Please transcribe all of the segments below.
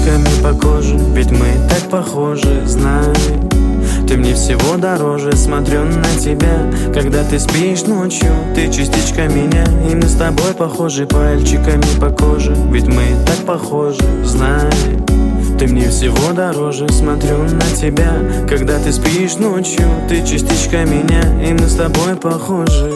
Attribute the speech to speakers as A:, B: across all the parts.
A: пальчиками по коже, ведь мы так похожи, знай. Ты мне всего дороже, смотрю на тебя, когда ты спишь ночью, ты частичка меня, и мы с тобой похожи пальчиками по коже, ведь мы так похожи, знай. Ты мне всего дороже, смотрю на тебя, когда ты спишь ночью, ты частичка меня, и мы с тобой похожи.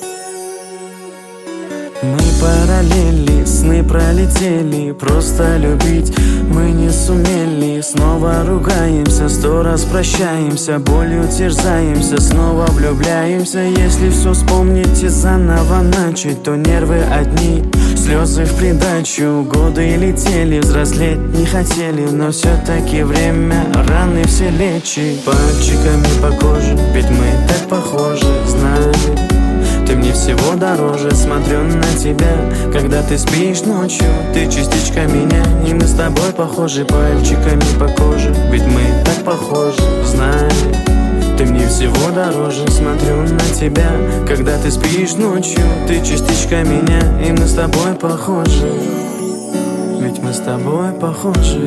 A: Мы параллели, сны пролетели, просто любить мы не сумели. Снова ругаемся, 100 раз прощаемся, болью терзаемся, снова влюбляемся. Если все вспомнить и заново начать, то нервы одни, слезы в придачу. Годы летели, взрослеть не хотели, но все-таки время раны все лечит. Пальчиками по коже, ведь мы так похожи, знай. Ты мне всего дороже, смотрю на тебя, когда ты спишь ночью, ты частичка меня, и мы с тобой похожи пальчиками по коже, ведь мы так похожи, знай. Ты мне всего дороже, смотрю на тебя, когда ты спишь ночью, ты частичка меня, и мы с тобой похожи, ведь мы с тобой похожи.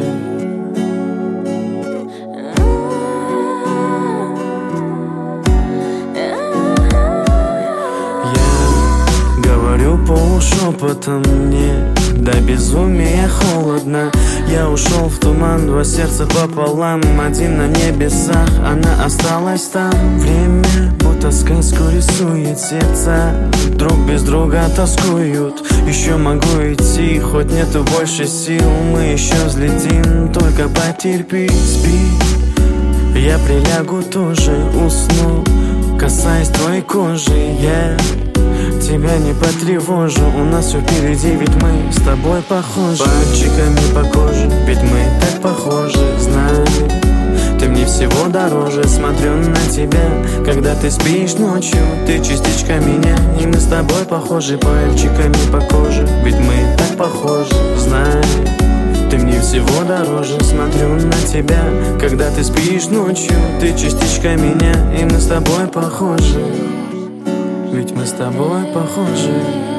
A: Полушепотом мне до безумия холодно. Я ушел в туман, 2 сердца пополам, один на небесах, она осталась там. Время будто сказку рисует, сердца друг без друга тоскуют. Еще могу идти, хоть нету больше сил, мы еще взлетим, только потерпи, спи. Я прилягу тоже, усну, касаясь твоей кожи, я тебя не потревожу, у нас все впереди, ведь мы с тобой похожи. Пальчиками по коже, ведь мы так похожи, знай. Ты мне всего дороже, смотрю на тебя, когда ты спишь ночью, ты частичка меня, и мы с тобой похожи пальчиками по коже, ведь мы так похожи, знай. Ты мне всего дороже, смотрю на тебя, когда ты спишь ночью, ты частичка меня, и мы с тобой похожи, ведь мы с тобой похожи.